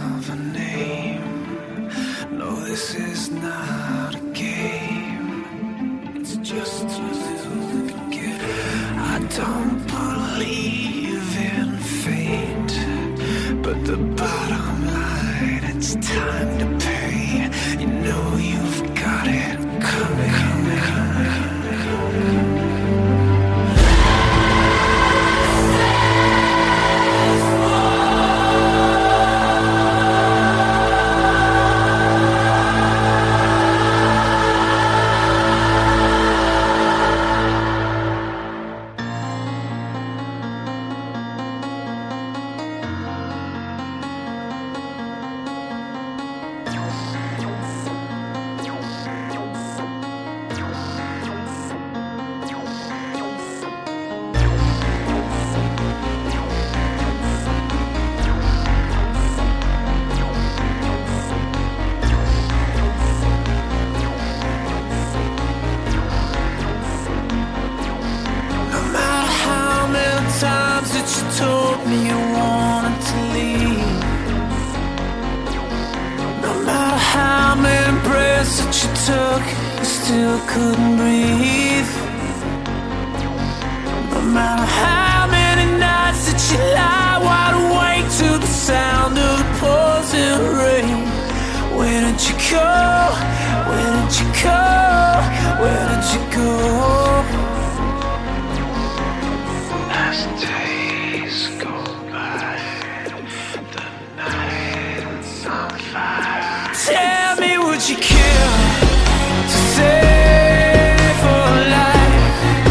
of a name. No, this is not a game. It's just a little beginning. I don't believe in fate, but the bottom line, it's time to pay. You know you've got it coming. Told me you wanted to leave. No matter how many breaths that you took, you still couldn't breathe. No matter how many nights that you lie wide awake to the sound of the pouring rain. Where did you go? Where did you go? Where did you go? Last days go by, the night's on fire. Tell me, would you kill to save a life?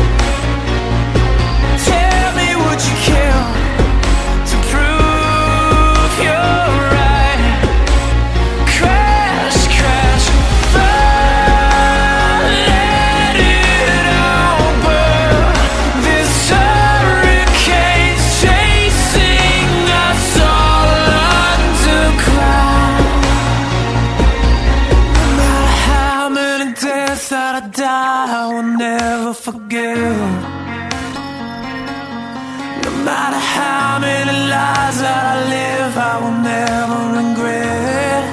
Tell me, would you kill to prove you're right? Crash, crash, burn, let it all burn. This hurricane's chasing us all underground. No matter how many deaths that I die, I will never forgive. No matter how many lies that I live, I will never regret.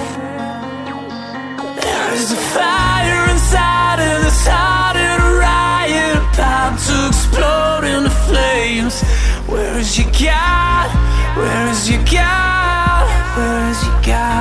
There is a fire inside and it's hot in a riot, about to explode into flames. Where is your God? Where is your God? Where is your God?